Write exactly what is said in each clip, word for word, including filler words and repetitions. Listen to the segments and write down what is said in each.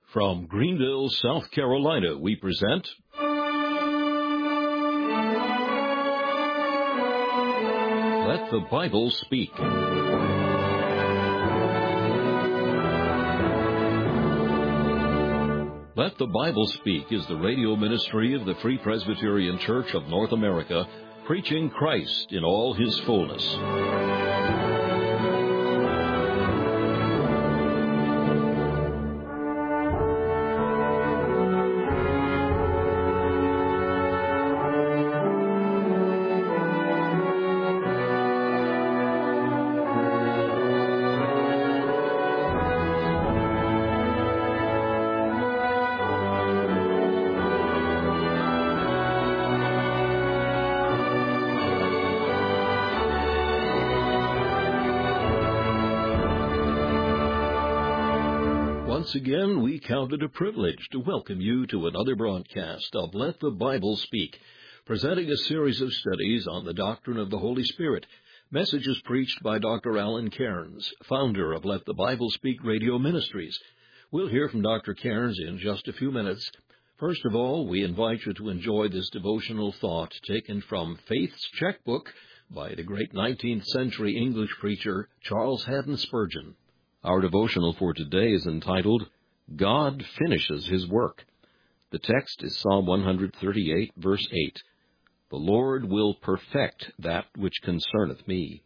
From Greenville, South Carolina, we present Let the Bible Speak. Let the Bible Speak is the radio ministry of the Free Presbyterian Church of North America, preaching Christ in all His fullness. Once again, we count it a privilege to welcome you to another broadcast of Let the Bible Speak, presenting a series of studies on the doctrine of the Holy Spirit, messages preached by Doctor Alan Cairns, founder of Let the Bible Speak Radio Ministries. We'll hear from Doctor Cairns in just a few minutes. First of all, we invite you to enjoy this devotional thought taken from Faith's Checkbook by the great nineteenth century English preacher Charles Haddon Spurgeon. Our devotional for today is entitled, God Finishes His Work. The text is Psalm one thirty-eight, verse eight. The Lord will perfect that which concerneth me.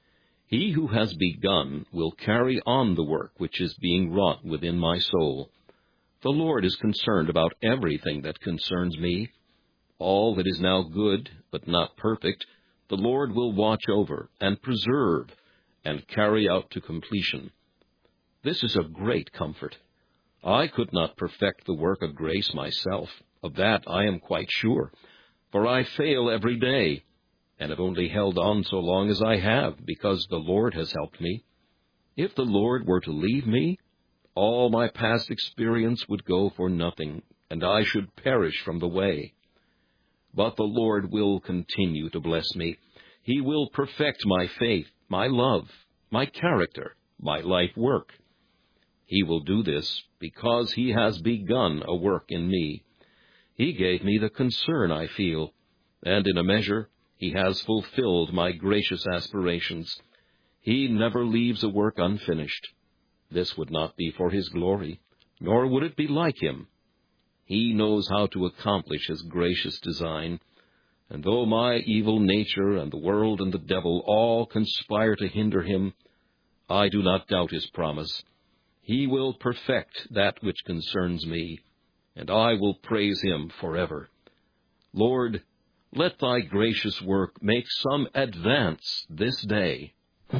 He who has begun will carry on the work which is being wrought within my soul. The Lord is concerned about everything that concerns me. All that is now good, but not perfect, the Lord will watch over and preserve and carry out to completion. This is a great comfort. I could not perfect the work of grace myself. Of that I am quite sure, for I fail every day, and have only held on so long as I have, because the Lord has helped me. If the Lord were to leave me, all my past experience would go for nothing, and I should perish from the way. But the Lord will continue to bless me. He will perfect my faith, my love, my character, my life work. He will do this because He has begun a work in me. He gave me the concern I feel, and in a measure He has fulfilled my gracious aspirations. He never leaves a work unfinished. This would not be for His glory, nor would it be like Him. He knows how to accomplish His gracious design, and though my evil nature and the world and the devil all conspire to hinder Him, I do not doubt His promise. He will perfect that which concerns me, and I will praise Him forever. Lord, let Thy gracious work make some advance this day.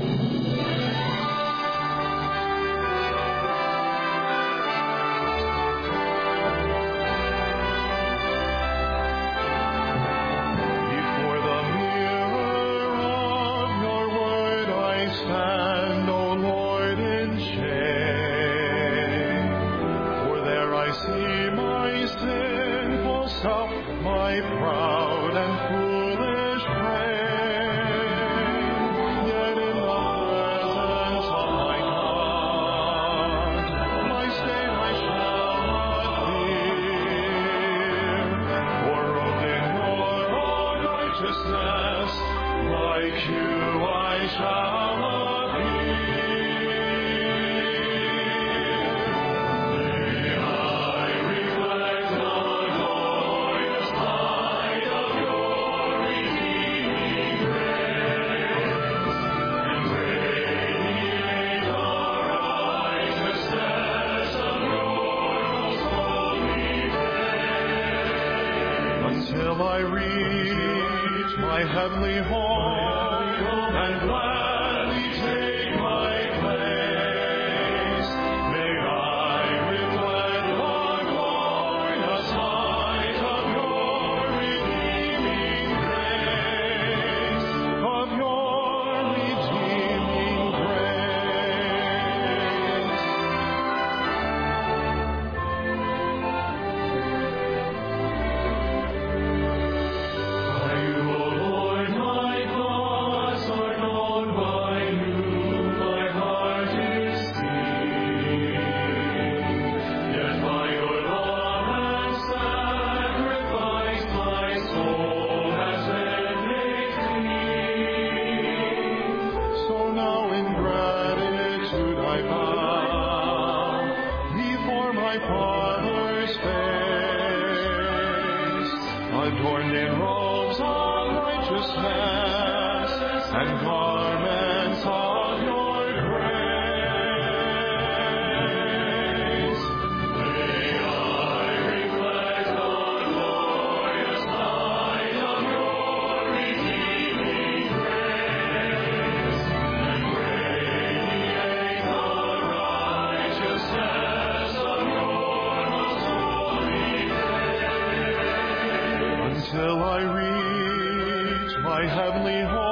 Till I reach my heavenly home and gladly take my place, may I reflect the glorious sight of your redeeming grace, of your redeeming grace. You, O Lord, my cause are known my Father's face, adorned in robes of righteousness and garments of your grace. May I reflect the glorious light of your redeeming grace, and radiate the righteousness of your most holy faith, until I reach my heavenly home.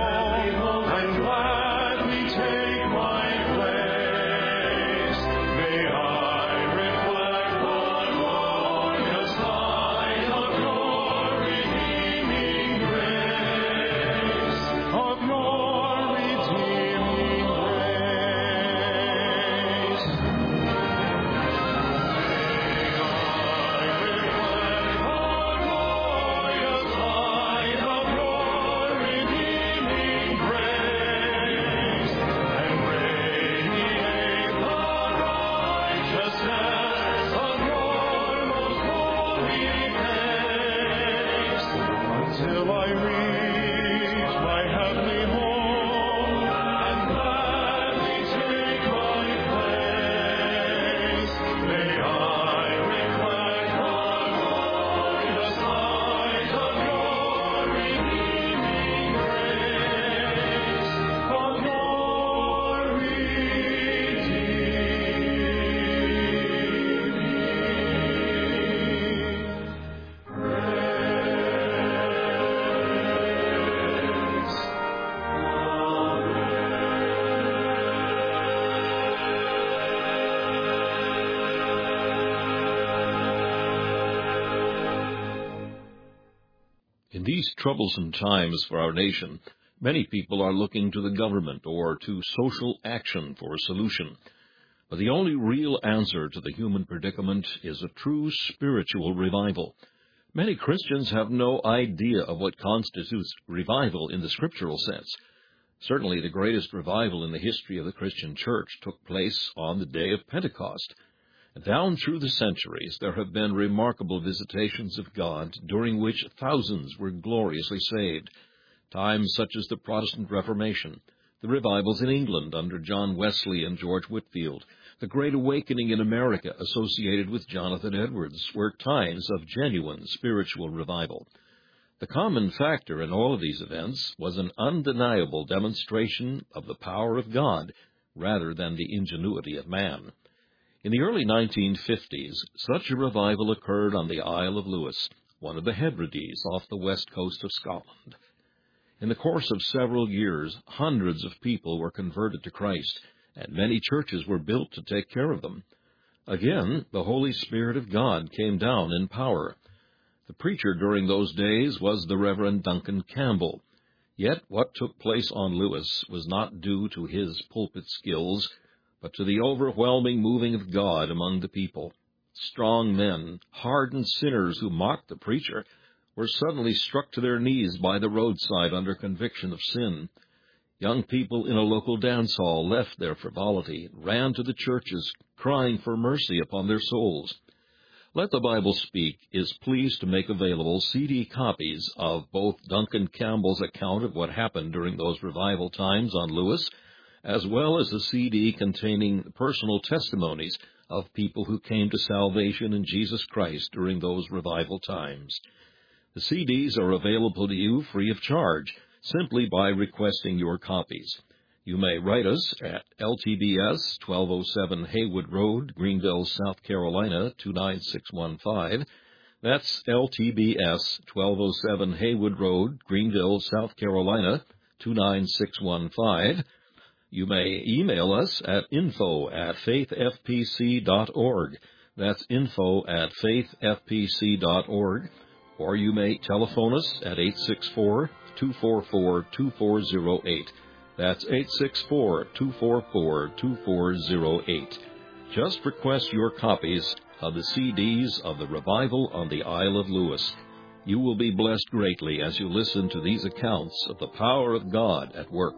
Till I reach my heavenly home and gladly take my place, may I reflect the glorious light of your redeeming grace, of your redeeming In these troublesome times for our nation, many people are looking to the government or to social action for a solution. But the only real answer to the human predicament is a true spiritual revival. Many Christians have no idea of what constitutes revival in the scriptural sense. Certainly the greatest revival in the history of the Christian church took place on the day of Pentecost. Down through the centuries, there have been remarkable visitations of God, during which thousands were gloriously saved. Times such as the Protestant Reformation, the revivals in England under John Wesley and George Whitefield, the Great Awakening in America associated with Jonathan Edwards, were times of genuine spiritual revival. The common factor in all of these events was an undeniable demonstration of the power of God rather than the ingenuity of man. In the early nineteen fifties, such a revival occurred on the Isle of Lewis, one of the Hebrides off the west coast of Scotland. In the course of several years, hundreds of people were converted to Christ, and many churches were built to take care of them. Again, the Holy Spirit of God came down in power. The preacher during those days was the Reverend Duncan Campbell. Yet what took place on Lewis was not due to his pulpit skills, but to the overwhelming moving of God among the people. Strong men, hardened sinners who mocked the preacher, were suddenly struck to their knees by the roadside under conviction of sin. Young people in a local dance hall left their frivolity, ran to the churches, crying for mercy upon their souls. Let the Bible Speak is pleased to make available C D copies of both Duncan Campbell's account of what happened during those revival times on Lewis, as well as a C D containing personal testimonies of people who came to salvation in Jesus Christ during those revival times. The C Ds are available to you free of charge, simply by requesting your copies. You may write us at L T B S, twelve oh seven Haywood Road, Greenville, South Carolina, two nine six one five. That's L T B S, twelve oh seven Haywood Road, Greenville, South Carolina, two nine six one five. You may email us at info at faith f p c dot org. That's info at faith f p c dot org. Or you may telephone us at eight six four, two four four, two four zero eight. That's eight six four, two four four, two four zero eight. Just request your copies of the C Ds of the Revival on the Isle of Lewis. You will be blessed greatly as you listen to these accounts of the power of God at work.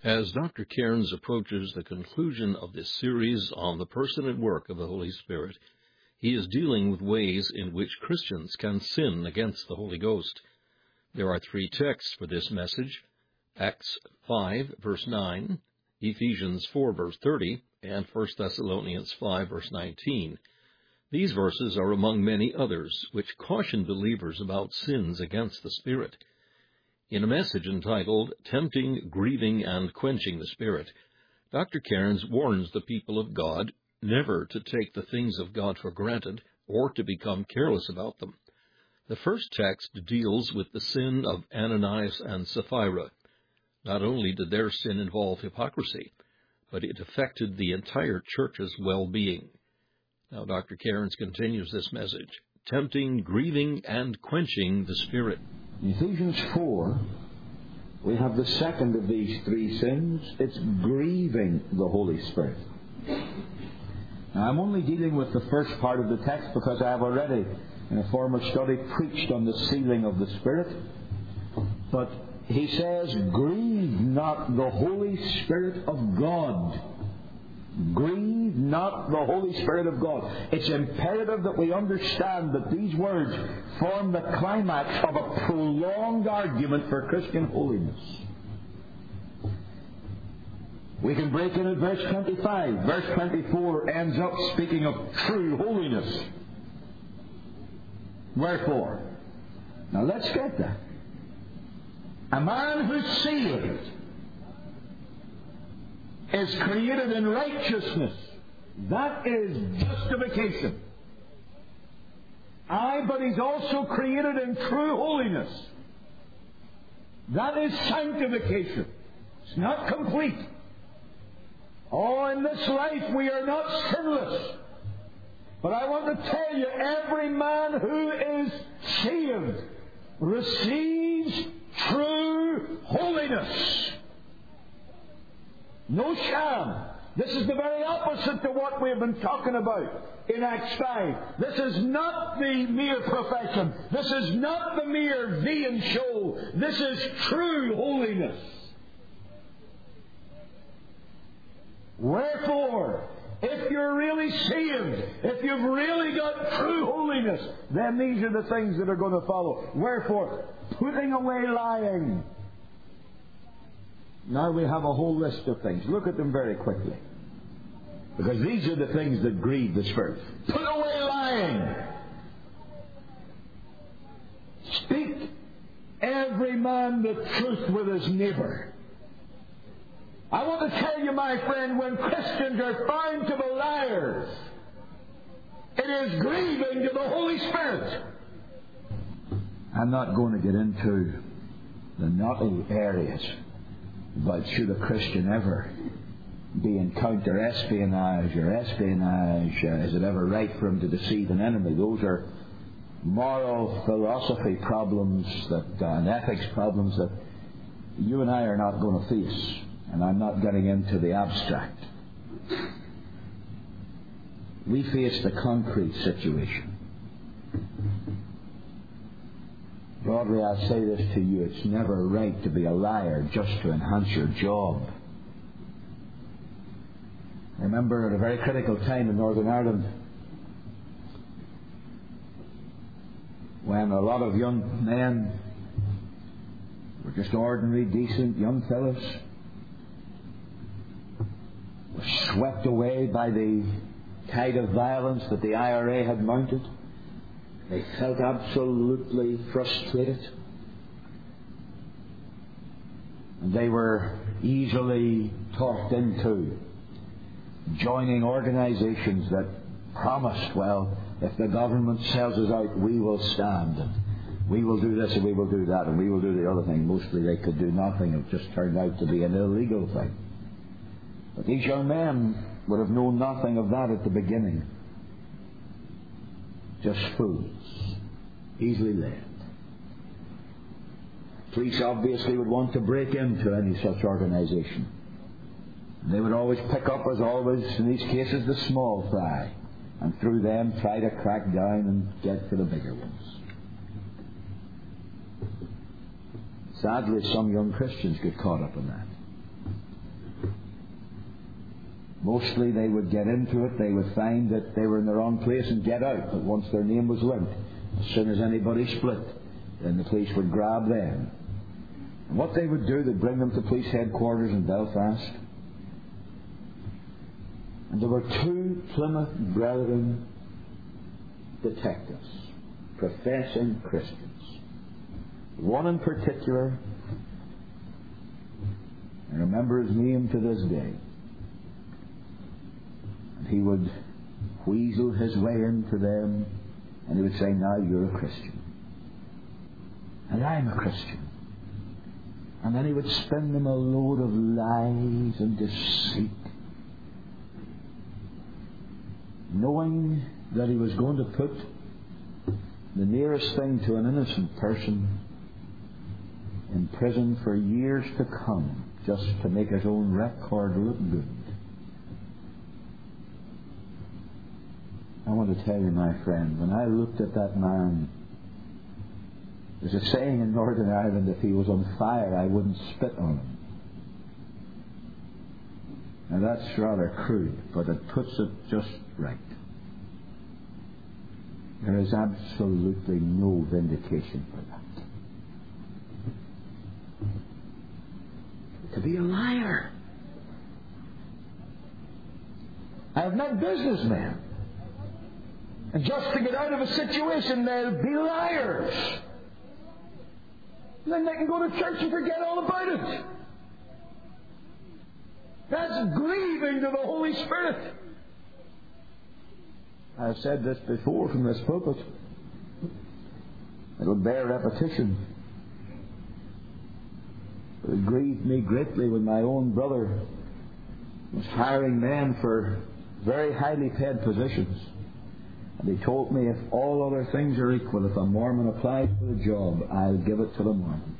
As Doctor Cairns approaches the conclusion of this series on the person and work of the Holy Spirit, he is dealing with ways in which Christians can sin against the Holy Ghost. There are three texts for this message: Acts five, verse nine, Ephesians four, verse thirty, and First Thessalonians five, verse nineteen. These verses are among many others which caution believers about sins against the Spirit. In a message entitled Tempting, Grieving, and Quenching the Spirit, Doctor Cairns warns the people of God never to take the things of God for granted or to become careless about them. The first text deals with the sin of Ananias and Sapphira. Not only did their sin involve hypocrisy, but it affected the entire church's well-being. Now Doctor Cairns continues this message, Tempting, Grieving, and Quenching the Spirit. In Ephesians four, we have the second of these three sins. It's grieving the Holy Spirit. Now, I'm only dealing with the first part of the text because I have already, in a former study, preached on the sealing of the Spirit. But he says, grieve not the Holy Spirit of God. Grieve not the Holy Spirit of God. It's imperative that we understand that these words form the climax of a prolonged argument for Christian holiness. We can break in at verse twenty-five. Verse twenty-four ends up speaking of true holiness. Wherefore? Now let's get that. A man who's saved is created in righteousness. That is justification. Aye, but he's also created in true holiness. That is sanctification. It's not complete. Oh, in this life we are not sinless. But I want to tell you, every man who is saved receives true holiness. No sham. This is the very opposite to what we have been talking about in Acts five. This is not the mere profession. This is not the mere vain show. This is true holiness. Wherefore, if you're really saved, if you've really got true holiness, then these are the things that are going to follow. Wherefore, putting away lying. Now we have a whole list of things. Look at them very quickly. Because these are the things that grieve the Spirit. Put away lying. Speak every man the truth with his neighbour. I want to tell you, my friend, when Christians are found to be liars, it is grieving to the Holy Spirit. I'm not going to get into the knotty areas. But should a Christian ever be in counter-espionage or espionage, uh, is it ever right for him to deceive an enemy? Those are moral philosophy problems that, uh, and ethics problems that you and I are not going to face. And I'm not getting into the abstract. We face the concrete situation. Broadly, I say this to you, it's never right to be a liar just to enhance your job. I remember at a very critical time in Northern Ireland when a lot of young men were just ordinary, decent young fellows were swept away by the tide of violence that the I R A had mounted. They felt absolutely frustrated. And they were easily talked into joining organizations that promised, well, if the government sells us out, we will stand. And we will do this and we will do that and we will do the other thing. Mostly they could do nothing. It just turned out to be an illegal thing. But these young men would have known nothing of that at the beginning. Just fools. Easily led. Police obviously would want to break into any such organization. They would always pick up, as always in these cases, the small fry, and through them try to crack down and get to the bigger ones. Sadly, some young Christians get caught up in that. Mostly they would get into it, they would find that they were in the wrong place and get out. But once their name was linked, as soon as anybody split, then the police would grab them. And what they would do, they'd bring them to police headquarters in Belfast. And there were two Plymouth Brethren detectives, professing Christians. One in particular, I remember his name to this day. And he would weasel his way into them, and he would say, now you're a Christian. And I'm a Christian. And then he would spin them a load of lies and deceit, knowing that he was going to put the nearest thing to an innocent person in prison for years to come, just to make his own record look good. I want to tell you, my friend, when I looked at that man, there's a saying in Northern Ireland, if he was on fire, I wouldn't spit on him. Now that's rather crude, but it puts it just right. There is absolutely no vindication for that. To be a liar. I have met businessmen, and just to get out of a situation, they'll be liars. And then they can go to church and forget all about it. That's grieving to the Holy Spirit. I've said this before from this pulpit. It'll bear repetition. It grieved me greatly when my own brother was hiring men for very highly paid positions. And he told me, if all other things are equal, if a Mormon applies for the job, I'll give it to the Mormon.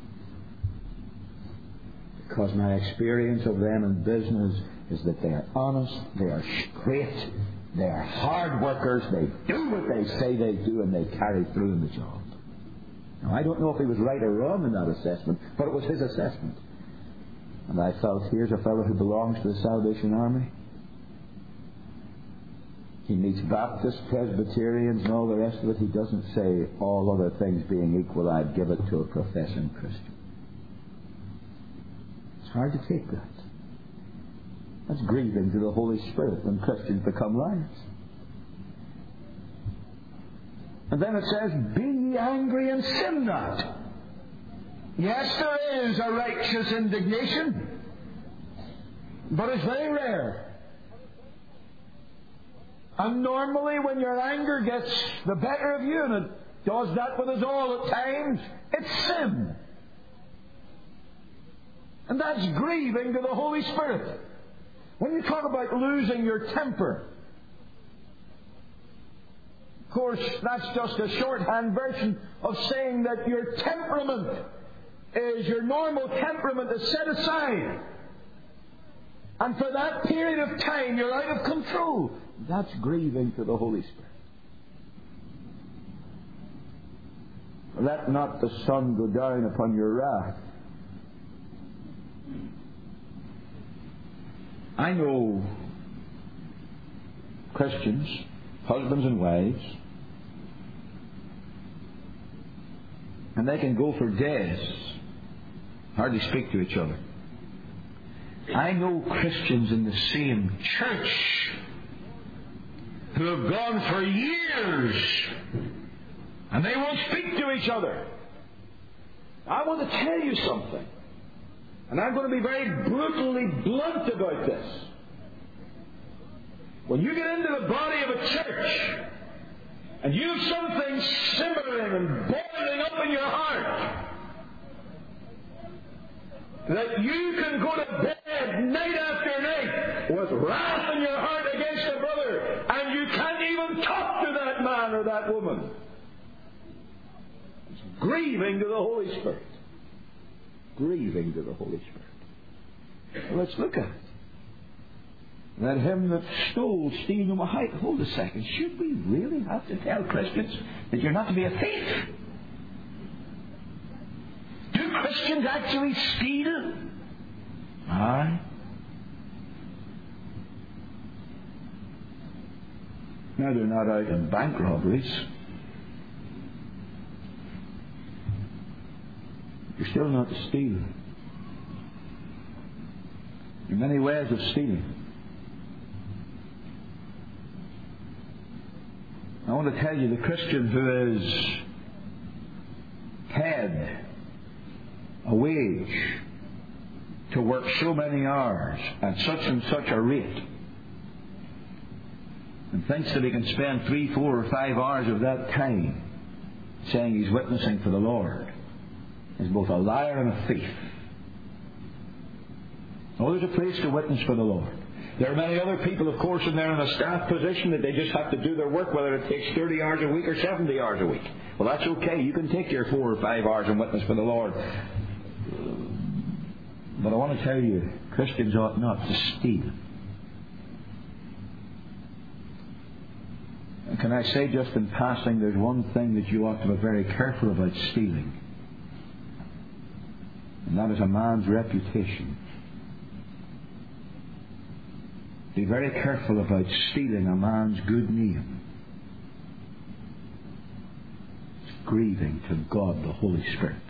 Because my experience of them in business is that they are honest, they are straight, they are hard workers, they do what they say they do, and they carry through in the job. Now, I don't know if he was right or wrong in that assessment, but it was his assessment. And I felt, here's a fellow who belongs to the Salvation Army. He meets Baptists, Presbyterians, and all the rest of it. He doesn't say, all other things being equal, I'd give it to a professing Christian. It's hard to take that. That's grieving to the Holy Spirit when Christians become liars. And then it says, be ye angry and sin not. Yes, there is a righteous indignation, but it's very rare. And normally when your anger gets the better of you, and it does that with us all at times, it's sin. And that's grieving to the Holy Spirit. When you talk about losing your temper, of course, that's just a shorthand version of saying that your temperament is your normal temperament is set aside. And for that period of time, you're out of control. That's grieving to the Holy Spirit. Let not the sun go down upon your wrath. I know Christians, husbands and wives, and they can go for days, hardly speak to each other. I know Christians in the same church who have gone for years and they won't speak to each other. I want to tell you something, and I'm going to be very brutally blunt about this. When you get into the body of a church and you have something simmering and boiling up in your heart, that you can go to bed night after night with wrath in your heart against a brother, and you can't even talk to that man or that woman. It's grieving to the Holy Spirit. Grieving to the Holy Spirit. Well, let's look at it. That him that stole, steal no more. Hold a second. Should we really have to tell Christians that you're not to be a thief? Do Christians actually steal? Aye. Now, they're not out in bank robberies. You're still not stealing. There are many ways of stealing. I want to tell you, the Christian who is paid a wage to work so many hours at such and such a rate, and thinks that he can spend three, four, or five hours of that time saying he's witnessing for the Lord, is both a liar and a thief. Oh, there's a place to witness for the Lord. There are many other people, of course, and they're in a staff position that they just have to do their work, whether it takes thirty hours a week or seventy hours a week. Well, that's okay. You can take your four or five hours and witness for the Lord. But I want to tell you, Christians ought not to steal. And can I say just in passing, there's one thing that you ought to be very careful about stealing. And that is a man's reputation. Be very careful about stealing a man's good name. It's grieving to God the Holy Spirit.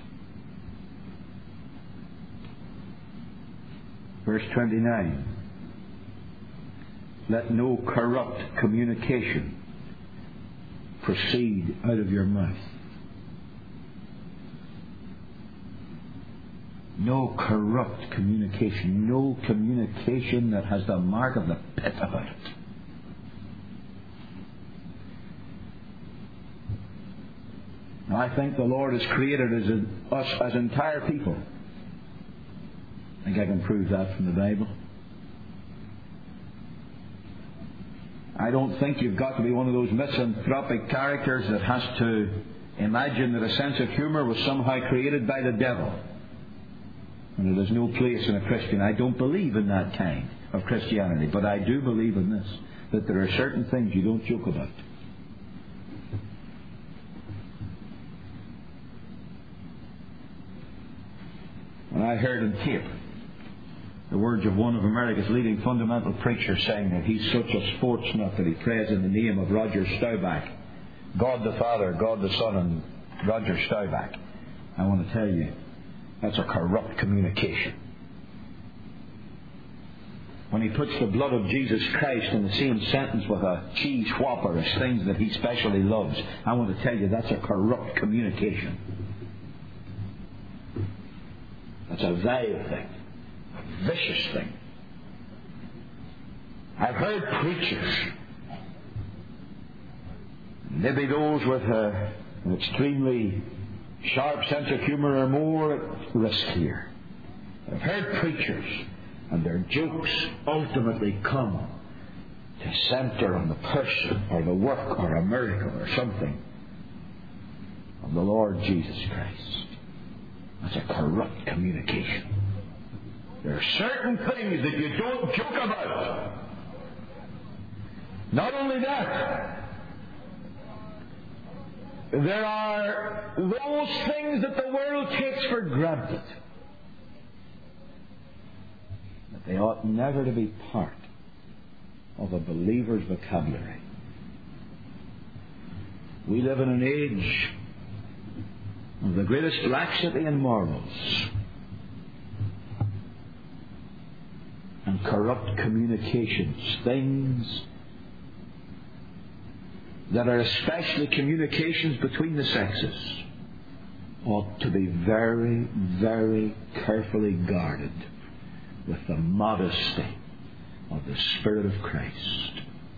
Verse twenty-nine. Let no corrupt communication proceed out of your mouth. No corrupt communication. No communication that has the mark of the pit about it. Now, I think the Lord has created as a, us as entire people. I think I can prove that from the Bible. I don't think you've got to be one of those misanthropic characters that has to imagine that a sense of humour was somehow created by the devil. And it has no place in a Christian. I don't believe in that kind of Christianity, but I do believe in this, that there are certain things you don't joke about. When I heard on tape the words of one of America's leading fundamental preachers saying that he's such a sports nut that he prays in the name of Roger Staubach, God the Father, God the Son, and Roger Staubach, I want to tell you, that's a corrupt communication. When he puts the blood of Jesus Christ in the same sentence with a cheese whopper as things that he specially loves, I want to tell you that's a corrupt communication. That's a vile thing, a vicious thing. I've heard preachers, maybe those with a, an extremely sharp sense of humour are more at risk here. I've heard preachers, and their jokes ultimately come to centre on the person or the work or a miracle or something of the Lord Jesus Christ. That's a corrupt communication. There are certain things that you don't joke about. Not only that, there are those things that the world takes for granted, that they ought never to be part of a believer's vocabulary. We live in an age of the greatest laxity in morals and corrupt communications, things that are especially communications between the sexes ought to be very, very carefully guarded with the modesty of the Spirit of Christ.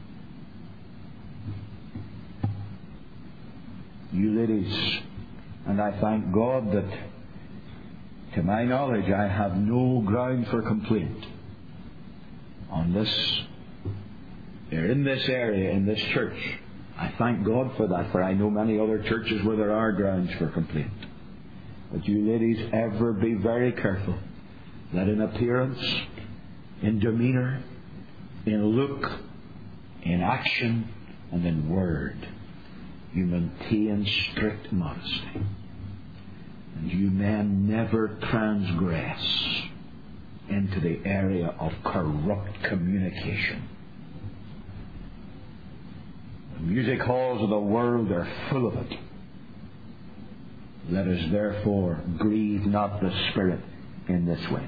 You ladies, and I thank God that to my knowledge I have no ground for complaint on this, or in this area, in this church. I thank God for that, for I know many other churches where there are grounds for complaint. But you ladies, ever be very careful that in appearance, in demeanour, in look, in action, and in word, you maintain strict modesty. And you men never transgress into the area of corrupt communication. Music halls of the world are full of it. Let us therefore grieve not the Spirit in this way.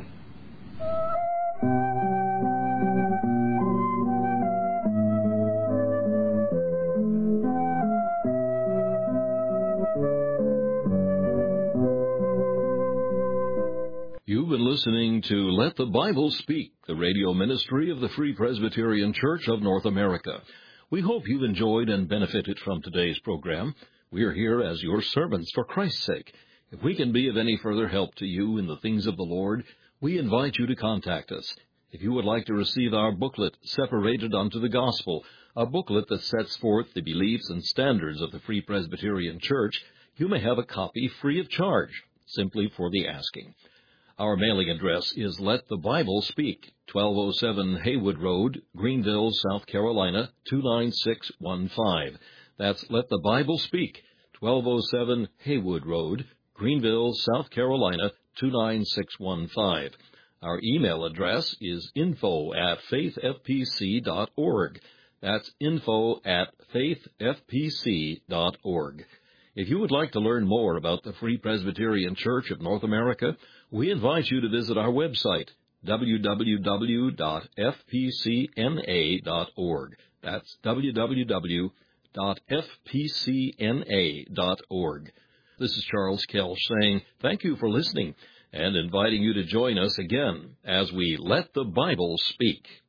You've been listening to Let the Bible Speak, the radio ministry of the Free Presbyterian Church of North America. We hope you've enjoyed and benefited from today's program. We are here as your servants for Christ's sake. If we can be of any further help to you in the things of the Lord, we invite you to contact us. If you would like to receive our booklet, Separated Unto the Gospel, a booklet that sets forth the beliefs and standards of the Free Presbyterian Church, you may have a copy free of charge, simply for the asking. Our mailing address is Let the Bible Speak, twelve oh seven Haywood Road, Greenville, South Carolina, two nine six one five. That's Let the Bible Speak, twelve oh seven Haywood Road, Greenville, South Carolina, two nine six one five. Our email address is info at faith f p c dot org. That's info at faith f p c dot org. If you would like to learn more about the Free Presbyterian Church of North America, we invite you to visit our website, w w w dot f p c n a dot org. That's w w w dot f p c n a dot org. This is Charles Kelch saying thank you for listening and inviting you to join us again as we Let the Bible Speak.